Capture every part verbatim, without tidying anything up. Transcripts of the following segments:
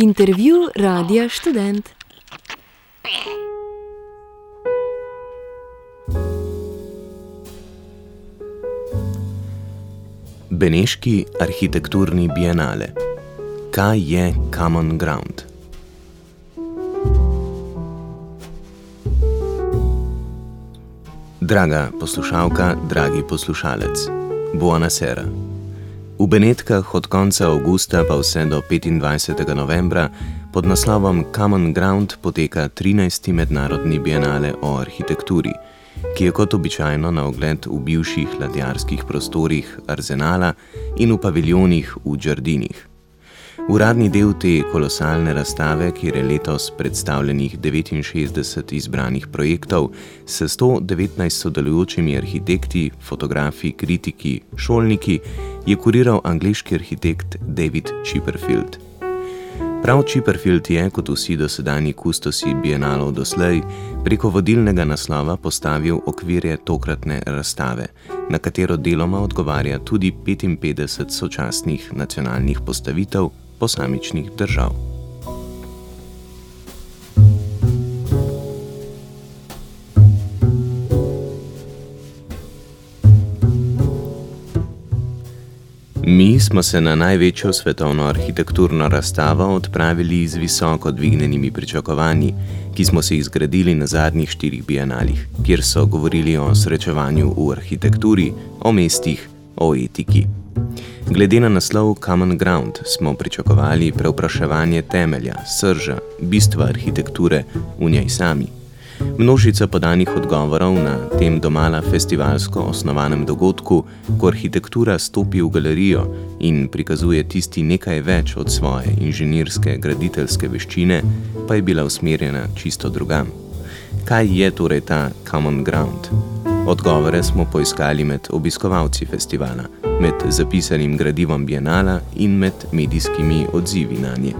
Intervju Radia Študent. Beneški arhitekturni bienale. Kaj je Common Ground? Draga poslušalka, dragi poslušalec, buonasera. V Benetkah od konca avgusta pa vse do petindvajsetega novembra pod naslovom Common Ground poteka trinajsti mednarodni bienale o arhitekturi, ki je kot običajno na ogled v bivših ladjarskih prostorih Arzenala in v paviljonih v Đardinih. Uradni del te kolosalne razstave, kjer je letos predstavljenih devetinšestdeset izbranih projektov s sto devetnajst sodelujočimi arhitekti, fotografi, kritiki, šolniki, je kuriral angleški arhitekt David Chipperfield. Prav Chipperfield je, kot vsi dosedanji kustosi bienalov doslej, preko vodilnega naslova postavil okvirje tokratne razstave, na katero deloma odgovarja tudi petinpetdeset sočasnih nacionalnih postavitev posamičnih držav. Mi smo se na največjo svetovno arhitekturno razstavo odpravili z visoko dvignenimi pričakovanji, ki smo se izgradili na zadnjih štirih bienalih, kjer so govorili o srečevanju v arhitekturi, o mestih, o etiki. Glede na naslov Common Ground smo pričakovali prevpraševanje temelja, srža, bistva arhitekture v njej sami. Množica podanih odgovorov na tem domala festivalsko osnovanem dogodku, ko arhitektura stopi v galerijo in prikazuje tisti nekaj več od svoje inženirske graditeljske veščine, pa je bila usmerjena čisto drugam. Kaj je torej ta Common Ground? Odgovore smo poiskali med obiskovalci festivala, med zapisanim gradivom bienala in med medijskimi odzivi nanje.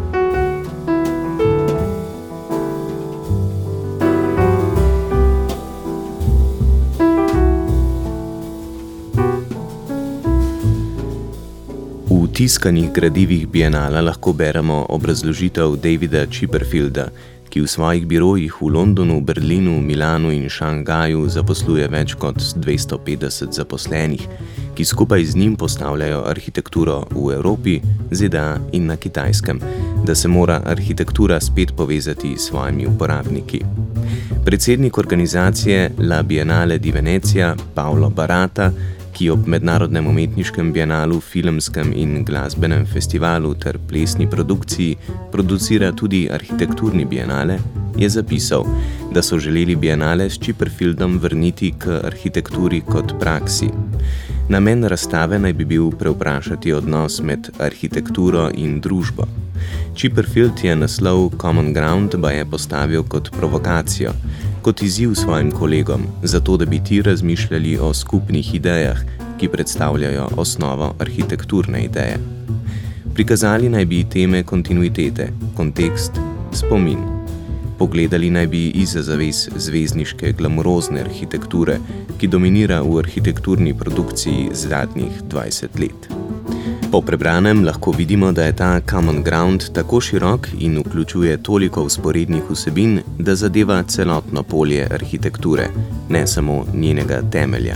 V tiskanih gradivih bienala lahko beremo obrazložitev Davida Chipperfielda, ki v svojih birojih v Londonu, Berlinu, Milanu in Šangaju zaposluje več kot dvesto petdeset zaposlenih, ki skupaj z njim postavljajo arhitekturo v Evropi, Z D A in na Kitajskem, da se mora arhitektura spet povezati s svojimi uporabniki. Predsednik organizacije La Biennale di Venezia, Paolo Barata, ki ob mednarodnem umetniškem bienalu, filmskem in glasbenem festivalu ter plesni produkciji producira tudi arhitekturni bienale, je zapisal, da so želeli bienale s Chipperfieldom vrniti k arhitekturi kot praksi. Namen razstave naj bi bil prevprašati odnos med arhitekturo in družbo. Chipperfield je naslov Common Ground baje postavil kot provokacijo, kot izziv svojim kolegom, zato da bi ti razmišljali o skupnih idejah, ki predstavljajo osnovo arhitekturne ideje. Prikazali naj bi teme kontinuitete, kontekst, spomin. Pogledali naj bi izza zaves zvezdniške glamurozne arhitekture, ki dominira v arhitekturni produkciji zadnjih dvajset let. Po prebranem lahko vidimo, da je ta Common Ground tako širok in vključuje toliko vzporednih vsebin, da zadeva celotno polje arhitekture, ne samo njenega temelja.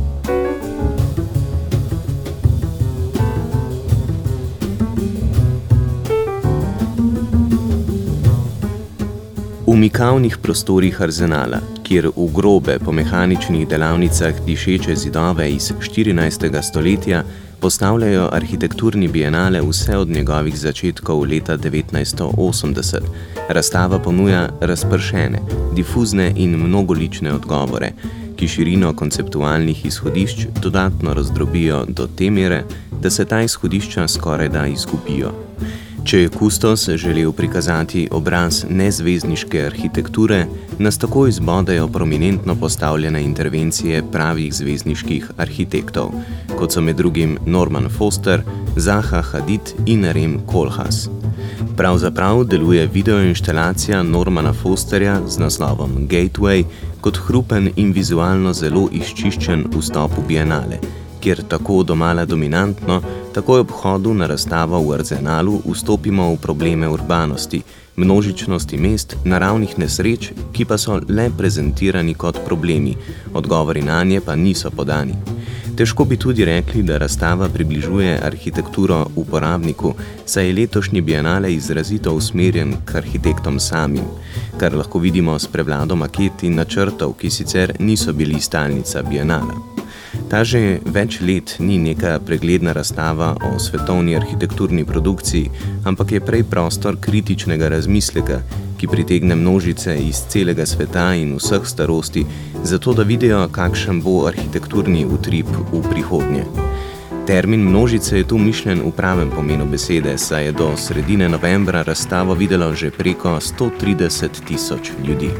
V mikavnih prostorih Arzenala, kjer v grobe po mehaničnih delavnicah dišeče zidove iz štirinajstega stoletja postavljajo arhitekturni bienale vse od njegovih začetkov leta devetnajststo osemdeset. Razstava ponuja razpršene, difuzne in mnogolične odgovore, ki širino konceptualnih izhodišč dodatno razdrobijo do te mere, da se ta izhodišča skorajda izgubijo. Če je kustos želel prikazati obraz nezvezdniške arhitekture, nas takoj zbodejo prominentno postavljene intervencije pravih zvezdniških arhitektov, kot so med drugim Norman Foster, Zaha Hadid in Rem Koolhaas. Pravzaprav deluje videoinštalacija Normana Fosterja z naslovom Gateway kot hrupen in vizualno zelo izčiščen vstop v bienale, kjer tako domala dominantno, takoj ob hodu na razstavo v Arzenalu vstopimo v probleme urbanosti, množičnosti mest, naravnih nesreč, ki pa so le prezentirani kot problemi, odgovori nanje pa niso podani. Težko bi tudi rekli, da razstava približuje arhitekturo uporabniku, saj je letošnji bienale izrazito usmerjen k arhitektom samim, kar lahko vidimo s prevlado maket in načrtov, ki sicer niso bili stalnica bienala. Ta že več let ni neka pregledna razstava o svetovni arhitekturni produkciji, ampak je prej prostor kritičnega razmisleka, ki pritegne množice iz celega sveta in vseh starosti, zato da vidijo, kakšen bo arhitekturni utrip v prihodnje. Termin množice je tu mišljen v pravem pomenu besede, saj je do sredine novembra razstavo videlo že preko sto trideset tisoč ljudi.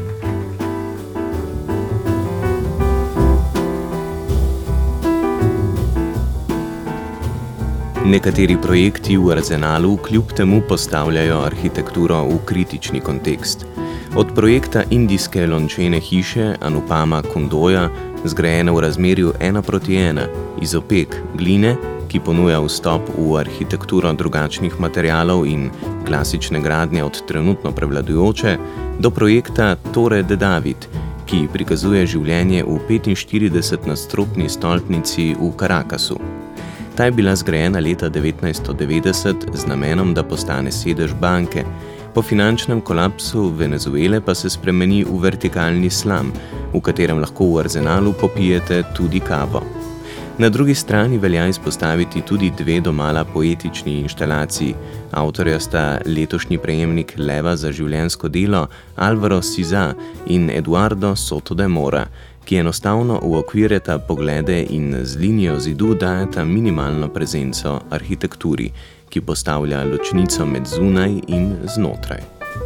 Nekateri projekti v Arzenalu kljub temu postavljajo arhitekturo v kritični kontekst. Od projekta indijske lončene hiše Anupama Kundoja, zgrajene v razmerju ena proti ena, iz opek gline, ki ponuja vstop v arhitekturo drugačnih materialov in klasične gradnje od trenutno prevladujoče, do projekta Torre de David, ki prikazuje življenje v petinštiridesetnadstropni stolpnici v Caracasu. Ta je bila zgrajena leta devetnajststo devetdeset z namenom, da postane sedež banke. Po finančnem kolapsu Venezuele pa se spremeni v vertikalni slam, v katerem lahko v Arzenalu popijete tudi kavo. Na drugi strani velja izpostaviti tudi dve domala poetični inštalaciji. Avtorja sta letošnji prejemnik Leva za življenjsko delo Álvaro Siza in Eduardo Soto de Mora, ki enostavno uokvirjata poglede in z linijo zidu dajeta minimalno prezenco arhitekturi, ki postavlja ločnico med zunaj in znotraj.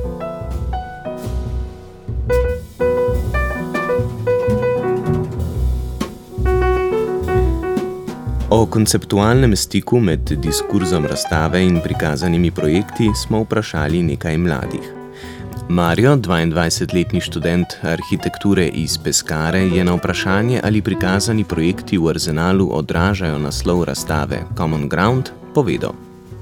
O konceptualnem stiku med diskurzom razstave in prikazanimi projekti smo vprašali nekaj mladih. Mario, dvaindvajsetletni študent arhitekture iz Pescare, je na vprašanje, ali prikazani projekti v Arzenalu odražajo naslov razstave Common Ground, povedal.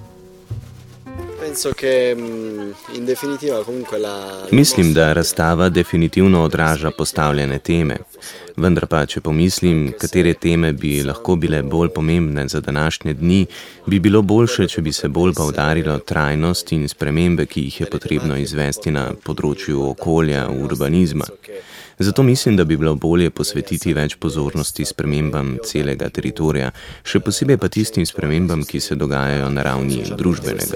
Mislim, da razstava definitivno odraža postavljene teme. Vendar pa, če pomislim, katere teme bi lahko bile bolj pomembne za današnje dni, bi bilo boljše, če bi se bolj poudarilo trajnost in spremembe, ki jih je potrebno izvesti na področju okolja, urbanizma. Zato mislim, da bi bilo bolje posvetiti več pozornosti spremembam celega teritorija, še posebej pa tistim spremembam, ki se dogajajo na ravni družbenega.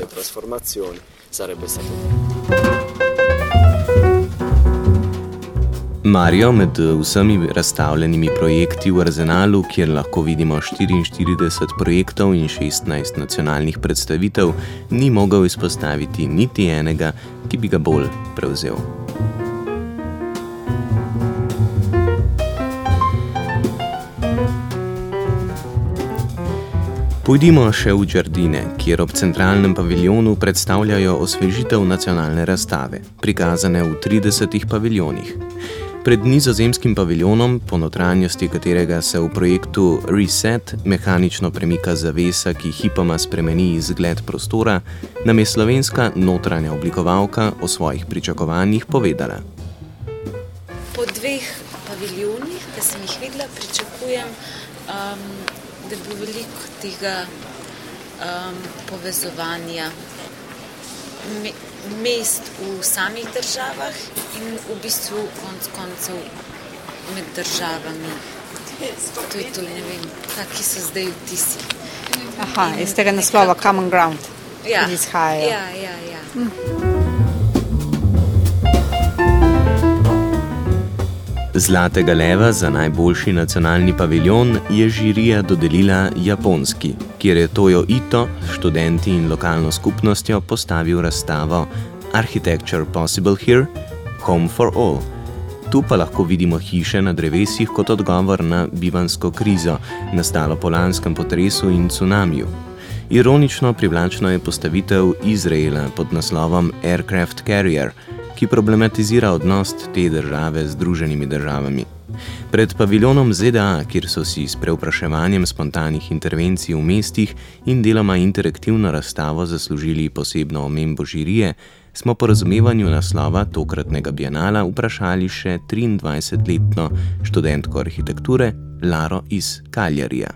Mario med vsemi razstavljenimi projekti v Arzenalu, kjer lahko vidimo štiriinštirideset projektov in šestnajst nacionalnih predstavitev, ni mogel izpostaviti niti enega, ki bi ga bolj prevzel. Pojdimo še v Giardine, kjer ob centralnem paviljonu predstavljajo osvežitev nacionalne razstave, prikazane v tridesetih paviljonih. Pred nizozemskim paviljonom, po notranjosti katerega se v projektu Reset mehanično premika zavesa, ki hipoma spremeni izgled prostora, nam je slovenska notranja oblikovalka o svojih pričakovanjih povedala. Po dveh paviljonih, ki sem jih videla, pričakujem, um, da bi veliko tega um, povezovanja me, mest v samih državah in v bistvu konc koncev med državami. To je to, ne vem, kakšni so zdaj vtisi. Aha, in, iz tega naslova ja, Common Ground. Ja, izhajajo. ja, ja. ja. Hm. Zlatega leva za najboljši nacionalni paviljon je žirija dodelila Japonski, kjer je Tojo Ito, študenti in lokalno skupnostjo postavil razstavo Architecture Possible Here? Home for All. Tu pa lahko vidimo hiše na drevesih kot odgovor na bivansko krizo, nastalo po lanskem potresu in cunamiju. Ironično privlačno je postavitev Izraela pod naslovom Aircraft Carrier, ki problematizira odnos te države z Združenimi državami. Pred paviljonom Z D A, kjer so si s prevpraševanjem spontanih intervencij v mestih in deloma interaktivno razstavo zaslužili posebno omembo žirije, smo po razumevanju naslova tokratnega bienala vprašali še triindvajsetletno študentko arhitekture Laro iz Cagliarija.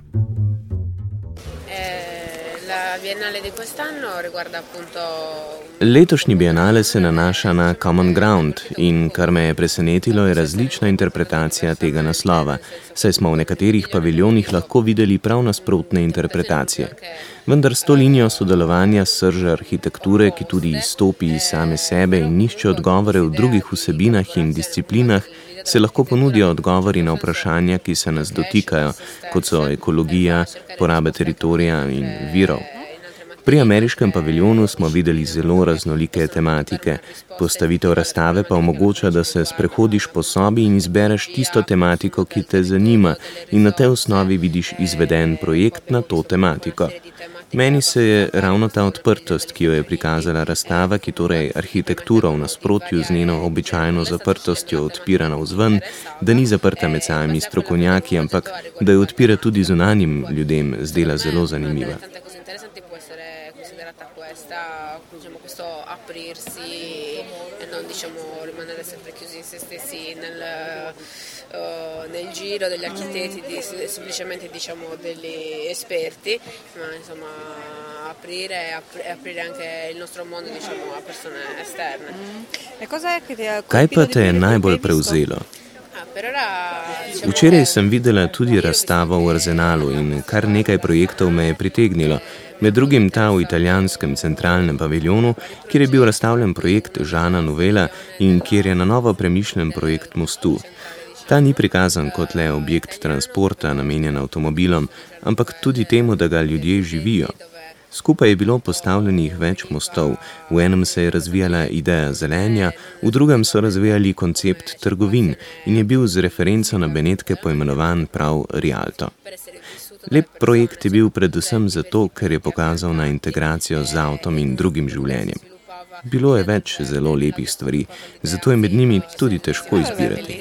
Letošnji bienale se nanaša na Common Ground in kar me je presenetilo je različna interpretacija tega naslova, saj smo v nekaterih paviljonih lahko videli prav nasprotne interpretacije. Vendar s to linijo sodelovanja srže arhitekture, ki tudi izstopi iz same sebe in nišče odgovore v drugih vsebinah in disciplinah, se lahko ponudijo odgovori na vprašanja, ki se nas dotikajo, kot so ekologija, poraba teritorija in virov. Pri ameriškem paviljonu smo videli zelo raznolike tematike. Postavitev razstave pa omogoča, da se sprehodiš po sobi in izbereš tisto tematiko, ki te zanima in na tej osnovi vidiš izveden projekt na to tematiko. Meni se je ravno ta odprtost, ki jo je prikazala razstava, ki torej arhitekturo v nasprotju z njeno običajno zaprtostjo odpira navzven, da ni zaprta med samimi strokovnjaki, ampak da jo odpira tudi zunanjim ljudem, zdela zelo zanimiva. Questo aprirsi e non diciamo rimanere sempre chiusi in se stessi nel, uh, nel giro degli architetti, di, semplicemente diciamo degli esperti, ma insomma aprire e aprire anche il nostro mondo diciamo a persone esterne. E cos'è che ti ha Kaj pa te je najbolj prevzelo? Včeraj sem videla tudi razstavo v Arzenalu in kar nekaj projektov me je pritegnilo. Med drugim ta v italijanskem centralnem paviljonu, kjer je bil razstavljen projekt Žana Novela in kjer je na novo premišljen projekt mostu. Ta ni prikazan kot le objekt transporta namenjen avtomobilom, ampak tudi temu, da ga ljudje živijo. Skupaj je bilo postavljenih več mostov, v enem se je razvijala ideja zelenja, v drugem so razvijali koncept trgovin in je bil z referenco na Benetke poimenovan prav Rialto. Lep projekt je bil predvsem zato, ker je pokazal na integracijo z avtom in drugim življenjem. Bilo je več zelo lepih stvari, zato je med njimi tudi težko izbirati.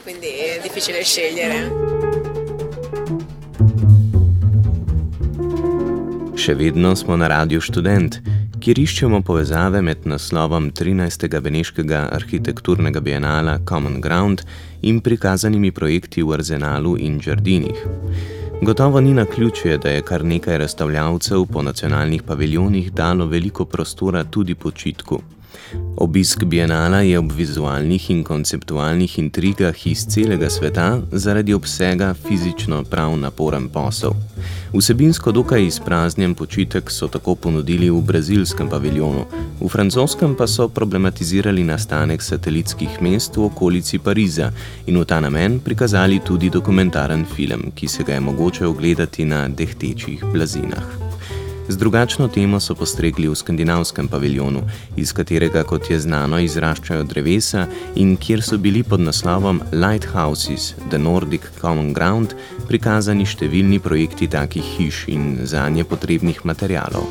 Še vedno smo na Radiu Študent, kjer iščemo povezave med naslovom trinajstega beneškega arhitekturnega bienala Common Ground in prikazanimi projekti v Arzenalu in Giardinih. Gotovo ni naključje, da je kar nekaj razstavljavcev po nacionalnih paviljonih dalo veliko prostora tudi počitku. Obisk bienala je ob vizualnih in konceptualnih intrigah iz celega sveta zaradi obsega fizično prav naporen posel. Vsebinsko dokaj izpraznjen počitek so tako ponudili v brazilskem paviljonu, v francoskem pa so problematizirali nastanek satelitskih mest v okolici Pariza in v ta namen prikazali tudi dokumentaren film, ki se ga je mogoče ogledati na dehtečih blazinah. Z drugačno temo so postregli v skandinavskem paviljonu, iz katerega, kot je znano, izraščajo drevesa in kjer so bili pod naslovom Lighthouses, The Nordic Common Ground, prikazani številni projekti takih hiš in zanje potrebnih materialov.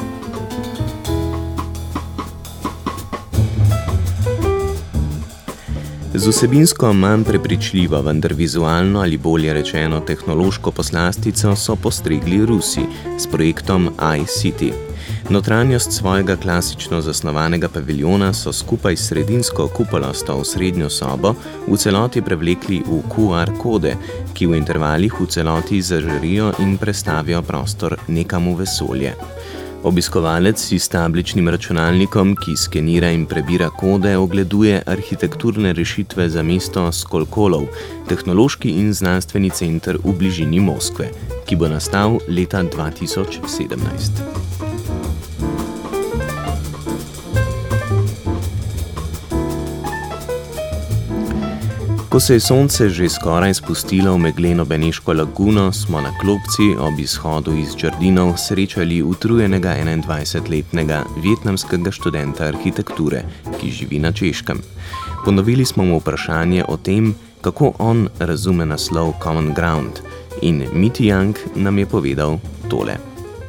Z vsebinsko manj prepričljivo, vendar vizualno ali bolje rečeno tehnološko poslastico so postregli Rusi s projektom iCity. Notranjost svojega klasično zasnovanega paviljona so skupaj s sredinsko kupolasto osrednjo sobo v celoti prevlekli v Q R kode, ki v intervalih v celoti zažarijo in prestavijo prostor nekam v vesolje. Obiskovalec s tabličnim računalnikom, ki skenira in prebira kode, ogleduje arhitekturne rešitve za mesto Skolkolov, tehnološki in znanstveni center v bližini Moskve, ki bo nastal leta dva tisoč sedemnajst. Ko se je sonce že skoraj spustilo v megleno beneško laguno, smo na klopci ob izhodu iz Giardinov srečali utrujenega enaindvajsetletnega vietnamskega študenta arhitekture, ki živi na Češkem. Ponovili smo mu vprašanje o tem, kako on razume naslov Common Ground, in Miti Young nam je povedal tole.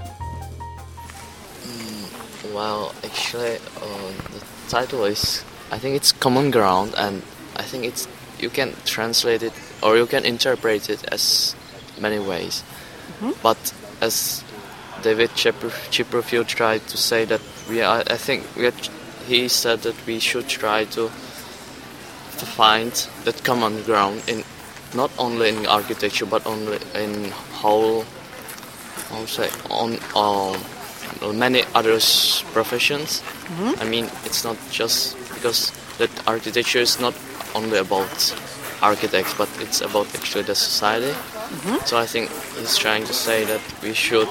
Mm, well, actually, uh, the title is I think it's common ground, and I think it's you can translate it or you can interpret it as many ways. Mm-hmm. But as David Chipperfield tried to say that we are, I think we are, he said that we should try to to find that common ground in not only in architecture but only in whole, I would say, on um, many other professions. Mm-hmm. I mean, it's not just because that architecture is not only about architects, but it's about actually the society. Mm-hmm. So I think he's trying to say that we should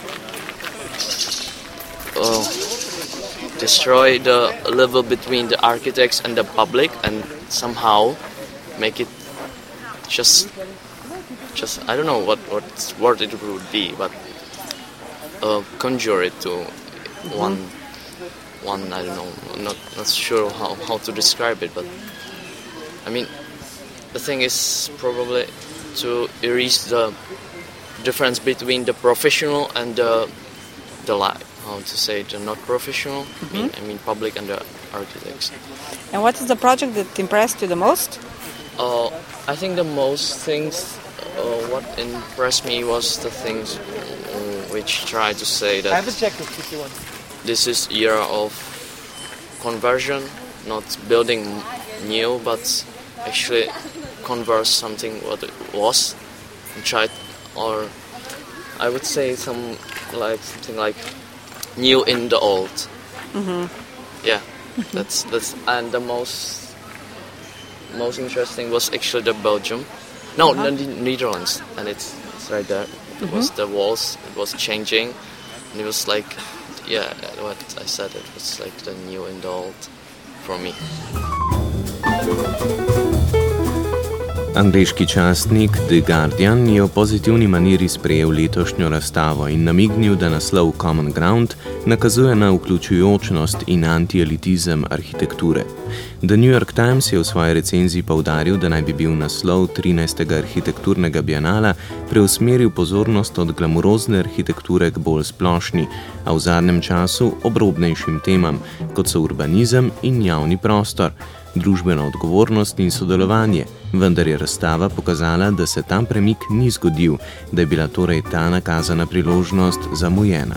uh, destroy the level between the architects and the public and somehow make it just, just I don't know what, what word it would be, but uh, conjure it to mm-hmm. one, one I don't know, I'm not, not sure how, how to describe it, but I mean, the thing is probably to erase the difference between the professional and the the like, how to say, the not professional. Mm-hmm. I mean, I mean public and the architects. And what is the project that impressed you the most? Uh, I think the most things, uh, what impressed me was the things uh, which try to say that I have a jacket if you want. This is era of conversion, not building new, but actually convert something what it was and try, or I would say some like something like new in the old. Mm-hmm. Yeah, mm-hmm. that's that's and the most most interesting was actually the Belgium, no, uh-huh. the Netherlands, and it's, it's right there. It mm-hmm. was the walls. It was changing, and it was like, yeah, what I said. It was like the new and the old for me. Angleški časnik The Guardian je v pozitivni maniri sprejel letošnjo razstavo in namignil, da naslov Common Ground nakazuje na vključujočnost in antielitizem arhitekture. The New York Times je v svoji recenziji poudaril, da naj bi bil naslov trinajstega arhitekturnega bienala preusmeril pozornost od glamurozne arhitekture k bolj splošni, a v zadnjem času obrobnejšim temam, kot so urbanizem in javni prostor, družbena odgovornost in sodelovanje, vendar je razstava pokazala, da se tam premik ni zgodil, da je bila torej ta nakazana priložnost zamujena.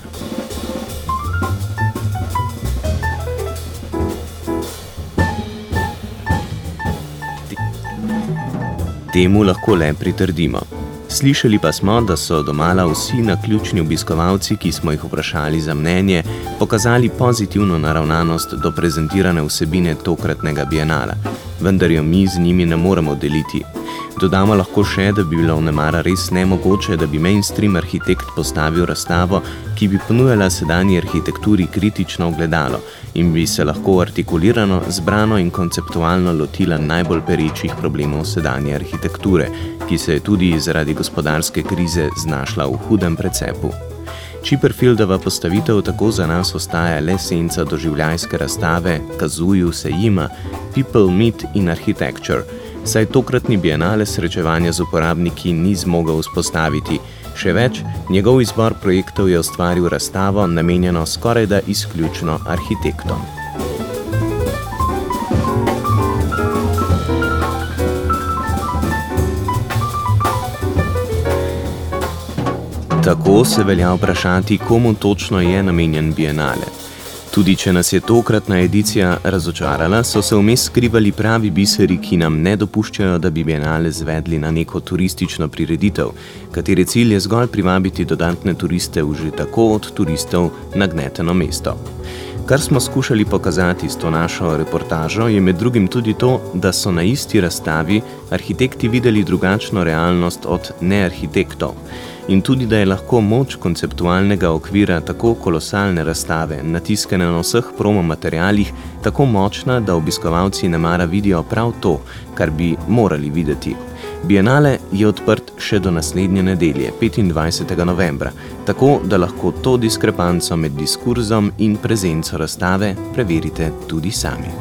Temu lahko le pritrdimo. Slišali pa smo, da so domala vsi naključni obiskovalci, ki smo jih vprašali za mnenje, pokazali pozitivno naravnanost do prezentirane vsebine tokratnega bienala, vendar jo mi z njimi ne moremo deliti. Dodamo lahko še, da bi bilo vnemara res nemogoče, da bi mainstream arhitekt postavil razstavo, ki bi ponujala sedanji arhitekturi kritično ogledalo in bi se lahko artikulirano, zbrano in konceptualno lotila najbolj perečih problemov sedanje arhitekture, ki se je tudi zaradi gospodarske krize znašla v hudem precepu. Chipperfieldova postavitev tako za nas ostaja le senca doživljajske razstave Kazuju Seijima People Meet in Architecture, saj tokratni bienale srečevanja z uporabniki ni zmogel vzpostaviti. Še več, njegov izbor projektov je ustvaril razstavo, namenjeno skorajda izključno arhitektom. Tako se velja vprašati, komu točno je namenjen bienale. Tudi če nas je tokratna edicija razočarala, so se vmes skrivali pravi biseri, ki nam ne dopuščajo, da bi bienale zvedli na neko turistično prireditev, katere cilj je zgolj privabiti dodatne turiste v že tako od turistov nagneteno mesto. Kar smo skušali pokazati s to našo reportažo, je med drugim tudi to, da so na isti razstavi arhitekti videli drugačno realnost od nearhitektov. In tudi, da je lahko moč konceptualnega okvira tako kolosalne razstave, natiskane na vseh promo materialih, tako močna, da obiskovalci nemara vidijo prav to, kar bi morali videti. Bienale je odprt še do naslednje nedelje, petindvajsetega novembra, tako da lahko to diskrepanco med diskurzom in prezenco razstave preverite tudi sami.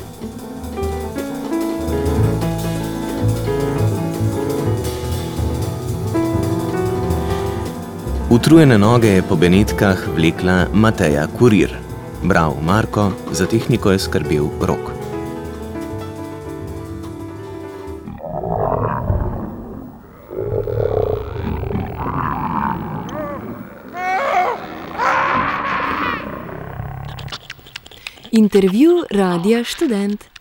Utrujene noge je po Benetkah vlekla Mateja Kurir. Bral Marko, za tehniko je skrbel Rok. Intervju Radia Študent.